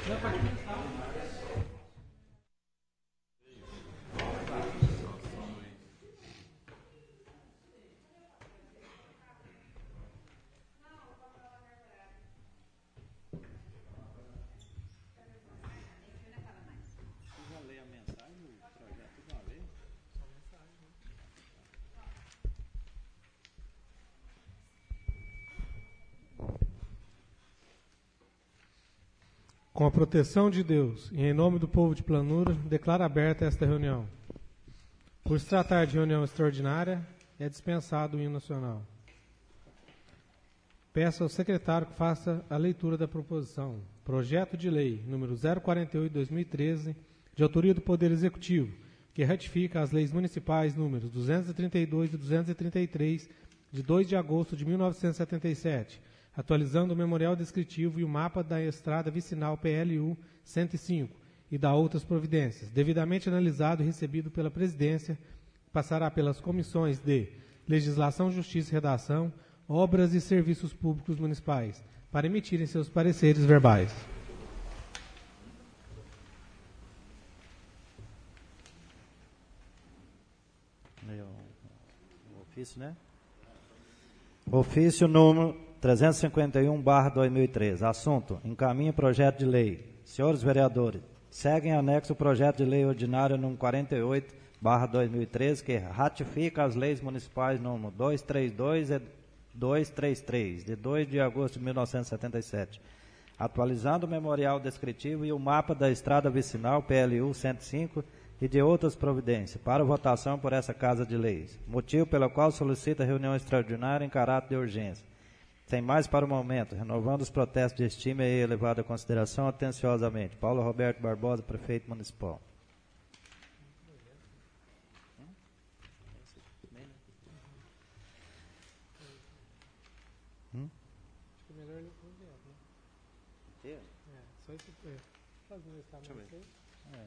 Com a proteção de Deus e em nome do povo de Planura, declaro aberta esta reunião. Por se tratar de reunião extraordinária, é dispensado o hino nacional. Peço ao secretário que faça a leitura da proposição. Projeto de lei número 048/2013, de autoria do Poder Executivo, que ratifica as leis municipais números 232 e 233, de 2 de agosto de 1977, atualizando o memorial descritivo e o mapa da estrada vicinal PLU 105 e da outras providências, devidamente analisado e recebido pela presidência, passará pelas comissões de Legislação, Justiça e Redação, Obras e Serviços Públicos Municipais, para emitirem seus pareceres verbais. O ofício, né? Ofício número 351/2013. Assunto: encaminha projeto de lei. Senhores vereadores, segue em anexo o projeto de lei ordinário número 48/2013, que ratifica as leis municipais número 232 e 233, de 2 de agosto de 1977, atualizando o memorial descritivo e o mapa da estrada vicinal PLU 105 e de outras providências, para votação por essa Casa de Leis, motivo pelo qual solicita reunião extraordinária em caráter de urgência. Sem mais para o momento, renovando os protestos de estima e elevada consideração atenciosamente. Paulo Roberto Barbosa, Prefeito Municipal. Acho que é melhor ele convidar, né? Só isso. Faz um estamento aí.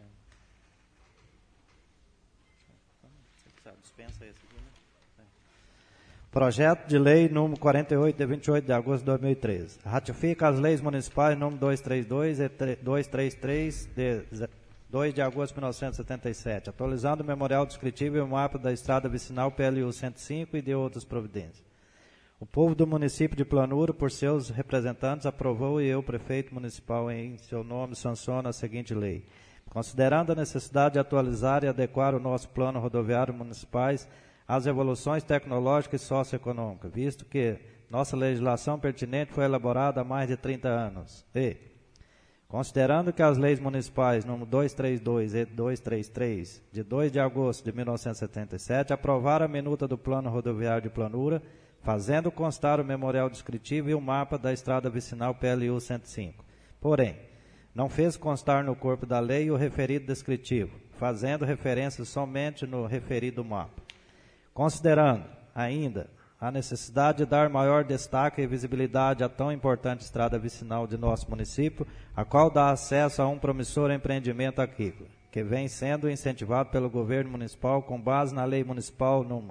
Dispensa esse aqui, né? Projeto de lei número 48, de 28 de agosto de 2013. Ratifica as leis municipais número 232 e 233, de 2 de agosto de 1977, atualizando o memorial descritivo e o mapa da estrada vicinal PLU 105 e de outras providências. O povo do município de Planura, por seus representantes, aprovou e eu, prefeito municipal, em seu nome, sanciono a seguinte lei. Considerando a necessidade de atualizar e adequar o nosso plano rodoviário municipais às evoluções tecnológicas e socioeconômicas, visto que nossa legislação pertinente foi elaborada há mais de 30 anos. E, considerando que as leis municipais número 232 e 233, de 2 de agosto de 1977, aprovaram a minuta do plano rodoviário de Planura, fazendo constar o memorial descritivo e o mapa da estrada vicinal PLU 105. Porém, não fez constar no corpo da lei o referido descritivo, fazendo referência somente no referido mapa. Considerando, ainda, a necessidade de dar maior destaque e visibilidade à tão importante estrada vicinal de nosso município, a qual dá acesso a um promissor empreendimento agrícola, que vem sendo incentivado pelo governo municipal com base na Lei Municipal número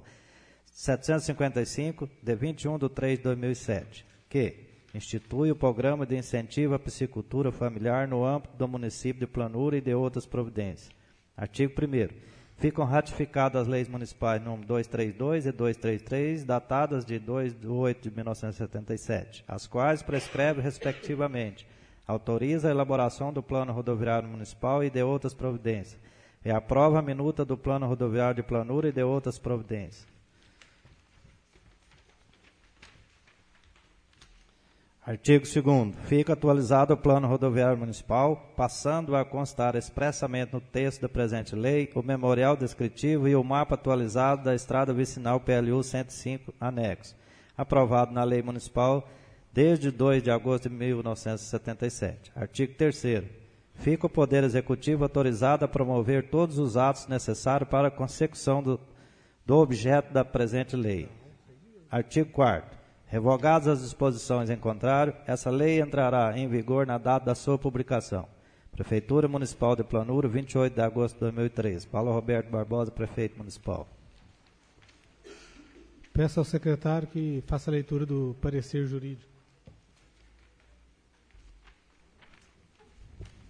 755, de 21 de 3 de 2007, que institui o Programa de Incentivo à Piscicultura Familiar no âmbito do município de Planura e de outras providências. Artigo 1º. Ficam ratificadas as leis municipais número 232 e 233, datadas de 2 de 8 de 1977, as quais prescreve, respectivamente, autoriza a elaboração do Plano Rodoviário Municipal e de outras providências, e aprova a minuta do Plano Rodoviário de Planura e de outras providências. Artigo 2º. Fica atualizado o Plano Rodoviário Municipal, passando a constar expressamente no texto da presente lei o memorial descritivo e o mapa atualizado da estrada vicinal PLU 105, anexo, aprovado na Lei Municipal desde 2 de agosto de 1977. Artigo 3º. Fica o Poder Executivo autorizado a promover todos os atos necessários para a consecução do objeto da presente lei. Artigo 4º. Revogadas as disposições em contrário, essa lei entrará em vigor na data da sua publicação. Prefeitura Municipal de Planura, 28 de agosto de 2013. Paulo Roberto Barbosa, Prefeito Municipal. Peço ao secretário que faça a leitura do parecer jurídico.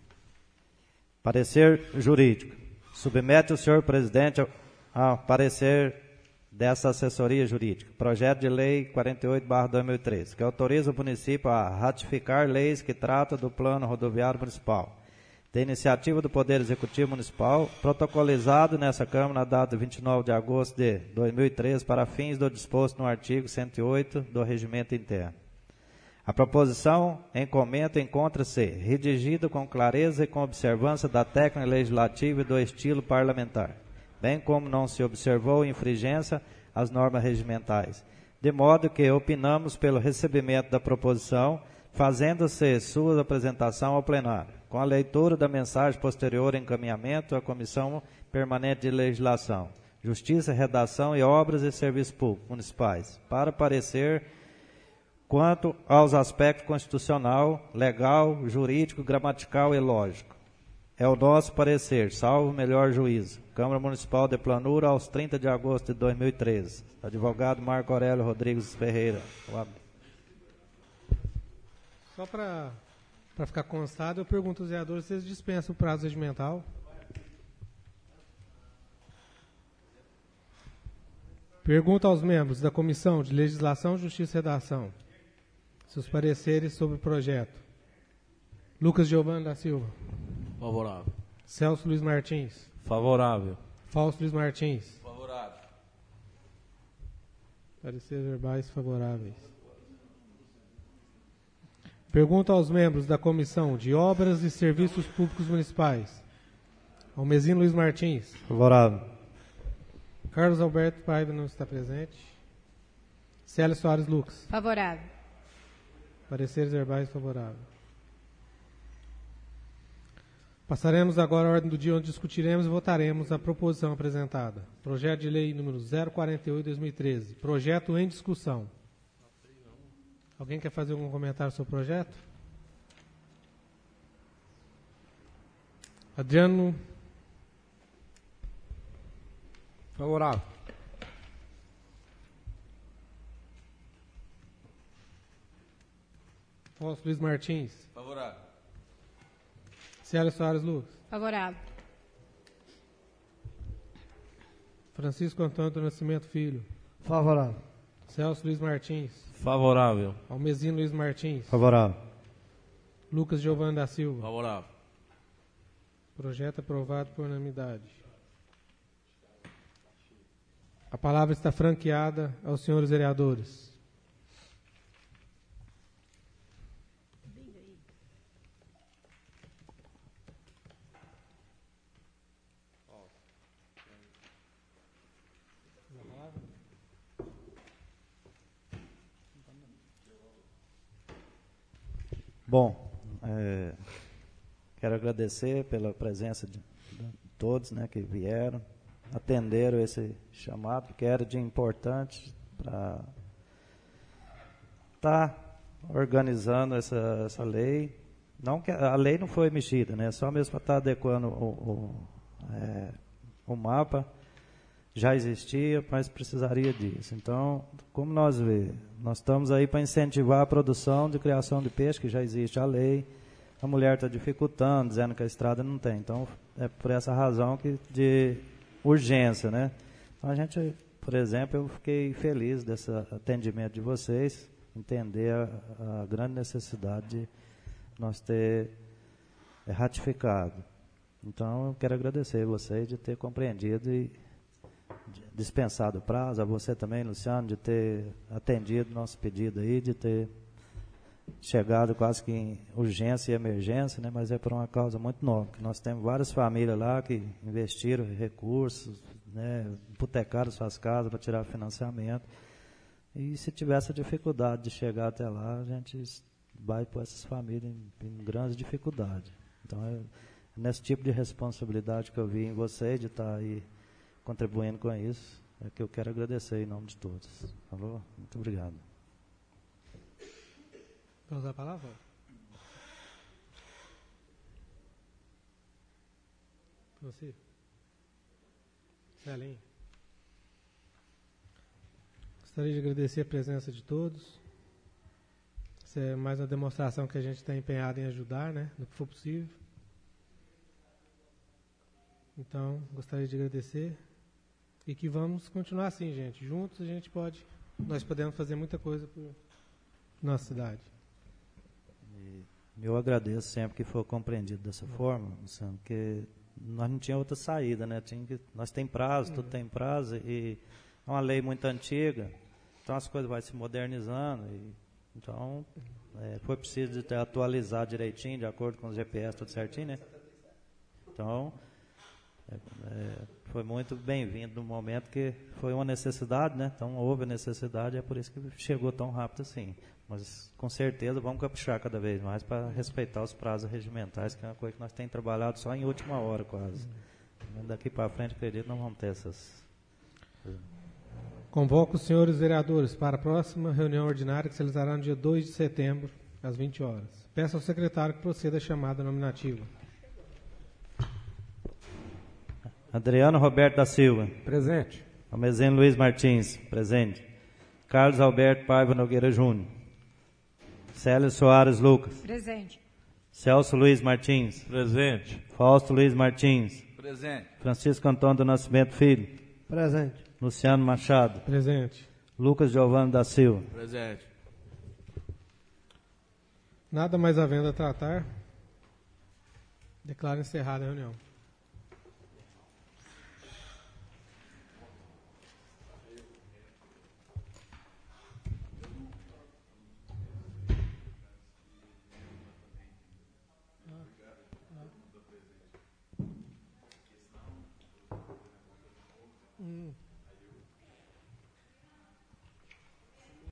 Parecer jurídico. Submete o senhor presidente ao parecer dessa assessoria jurídica. Projeto de lei 48/2013, que autoriza o município a ratificar leis que tratam do plano rodoviário municipal. Da iniciativa do Poder Executivo Municipal, protocolizado nessa Câmara na data de 29 de agosto de 2013, para fins do disposto no artigo 108 do Regimento Interno. A proposição em comento encontra-se redigida com clareza e com observância da técnica legislativa e do estilo parlamentar, bem como não se observou infringência às normas regimentais, de modo que opinamos pelo recebimento da proposição, fazendo-se sua apresentação ao plenário, com a leitura da mensagem posterior e encaminhamento à Comissão Permanente de Legislação, Justiça, Redação e Obras e Serviços Públicos Municipais, para parecer quanto aos aspectos constitucional, legal, jurídico, gramatical e lógico. É o nosso parecer, salvo melhor juízo. Câmara Municipal de Planura, aos 30 de agosto de 2013. Advogado Marco Aurélio Rodrigues Ferreira. Só para ficar constado, eu pergunto aos vereadores se eles dispensam o prazo regimental. Pergunto aos membros da Comissão de Legislação, Justiça e Redação seus pareceres sobre o projeto. Lucas Giovanni da Silva. Favorável. Celso Luiz Martins. Favorável. Fausto Luiz Martins. Favorável. Pareceres verbais favoráveis. Pergunto aos membros da Comissão de Obras e Serviços Públicos Municipais. Almezino Luiz Martins. Favorável. Carlos Alberto Paiva não está presente. Célia Soares Lucas. Favorável. Pareceres verbais favoráveis. Passaremos agora à ordem do dia, onde discutiremos e votaremos a proposição apresentada. Projeto de lei número 048/2013. Projeto em discussão. Alguém quer fazer algum comentário sobre o projeto? Adriano. Favorável. Fausto Luiz Martins. Favorável. Célia Soares Lucas. Favorável. Francisco Antônio do Nascimento Filho. Favorável. Celso Luiz Martins. Favorável. Almezino Luiz Martins. Favorável. Lucas Giovanni da Silva. Favorável. Projeto aprovado por unanimidade. A palavra está franqueada aos senhores vereadores. Bom, quero agradecer pela presença de todos, né, que vieram, atenderam esse chamado, que era de importante para estar organizando essa lei. Não que a lei não foi mexida, né, só mesmo para estar adequando o mapa. Já existia, mas precisaria disso. Então, como nós vemos, nós estamos aí para incentivar a produção de criação de peixe, que já existe a lei. A mulher está dificultando, dizendo que a estrada não tem. Então, é por essa razão que de urgência, né? Então, a gente, por exemplo, eu fiquei feliz desse atendimento de vocês, entender a grande necessidade de nós ter ratificado. Então, eu quero agradecer a vocês de ter compreendido e dispensado o prazo, a você também, Luciano, de ter atendido nosso pedido aí, de ter chegado quase que em urgência e emergência, né? Mas é por uma causa muito nobre, que nós temos várias famílias lá que investiram recursos, né? Hipotecaram suas casas para tirar financiamento, e se tivesse a dificuldade de chegar até lá, a gente vai pôr essas famílias em grandes dificuldades. Então, é nesse tipo de responsabilidade que eu vi em vocês, de estar aí contribuindo com isso, é que eu quero agradecer em nome de todos. Falou? Muito obrigado. Vamos usar a palavra? Você? Celinho. Gostaria de agradecer a presença de todos. Isso é mais uma demonstração que a gente está empenhado em ajudar, né, no que for possível. Então, gostaria de agradecer e que vamos continuar assim, gente. Juntos nós podemos fazer muita coisa por nossa cidade. Eu agradeço sempre que for compreendido dessa forma, Luciano, porque nós não tínhamos outra saída, né? Nós tem prazo, tudo tem prazo, e é uma lei muito antiga, então as coisas vão se modernizando, então foi preciso de atualizar direitinho, de acordo com os GPS, tudo certinho, né? Então, foi muito bem-vindo no momento que foi uma necessidade, né? Então houve a necessidade, é por isso que chegou tão rápido assim. Mas com certeza vamos caprichar cada vez mais para respeitar os prazos regimentais, que é uma coisa que nós temos trabalhado só em última hora quase. Daqui para frente, acredito que não vamos ter essas. Convoco os senhores vereadores para a próxima reunião ordinária que se realizará no dia 2 de setembro, às 20 horas. Peço ao secretário que proceda a chamada nominativa. Adriano Roberto da Silva. Presente. Almezeno Luiz Martins. Presente. Carlos Alberto Paiva Nogueira Júnior. Célio Soares Lucas. Presente. Celso Luiz Martins. Presente. Fausto Luiz Martins. Presente. Francisco Antônio do Nascimento Filho. Presente. Luciano Machado. Presente. Lucas Giovanni da Silva. Presente. Nada mais havendo a tratar, declaro encerrada a reunião.